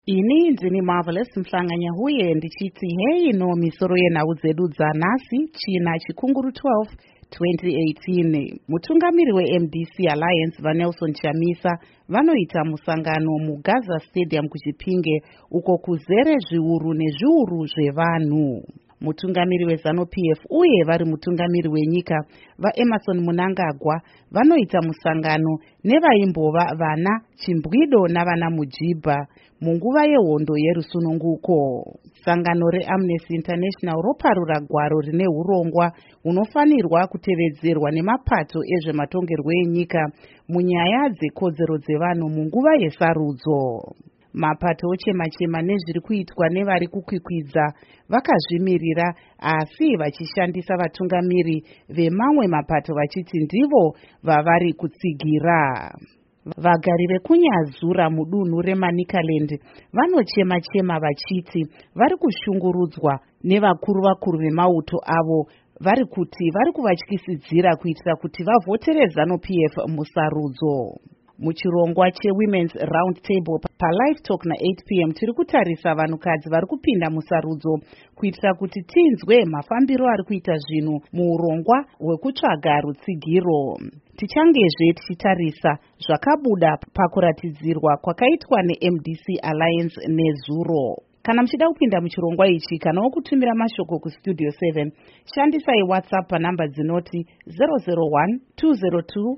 Ini ndini Marvelous Mhlanganya huye ndichiti hei no misoro yenhau dzedu dzanhasi china chikunguru 12 2018. Mutungamiri weMDC Alliance vaNelson Chamisa vanoita musangano muGaza Stadium kuChipinge uko kuzere zviuru nezviuru zvevanhu. Mutungamiri weZanu-PF uye vari mutungamiri wenyika vaEmmerson Mnangagwa vanoita musangano nevaimbova vana Chimbwido navana Mujibha munguva yehondo yerusununguko. Sangano reAmnesty International roparura gwaro rine urongwa hunofanirwa kutevedzerwa nemapato ezvematongerwo enyika munyaya dzekodzero dzevanhu munguva yesarudzo. Mapato ochema-chema nezviri kuitwa nevari kukwikwidza vakazvimirira asi vachishandisa vatungamiri vemamwe mapato vachiti ndivo vavari kutsigira. Vagari vekunyazura mudunhu reManicaland vanochema-chema vachiti vari kushungurudzwa nevakuru vemauto avo vari kuti vari kuvatyisidzira kuitira kuti vavhotere ZANU-PF musarudzo. Muchirongwa cheWomen's Round Table paLive Talk na8 p.m. tiri kutarisa vanhukadzi vari kupinda musarudzo kuitira kuti tinzwe mafambiro ari kuita zvinhu muurongwa hwekutsvaga rutsigiro. Tichangezve tichitarisa zvakabuda pakuratidzirwa kwakaitwa neMDC Alliance nezuro. Kana muchida kupinda muchirongwa ichi kana wokutumira mashoko kustudio 7 shandisai WhatsApp panhamba dzinoti 001 202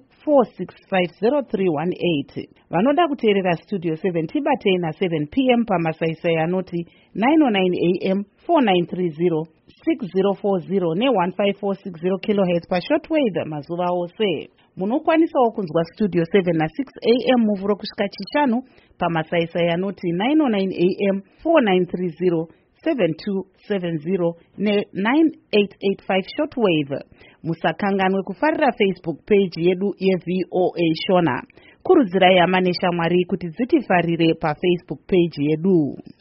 4650318. Vanoda kuteerera Studio 7 tibatei na7 p.m. pamasaisai anoti 909 am 4930 6040 ne1546 kHz pashortwave mazuva ose. Munokwanisawo kunzwa Studio 7 na6 am muvhuro kusvika chishanu pamasaisai anoti 909 am 4930 7270 ne9885 shortwave. Musakanganwe kufarira Facebook page yedu yeVOA Shona. Kurudzirai hama neshamwari kuti dzitifarire paFacebook page yedu.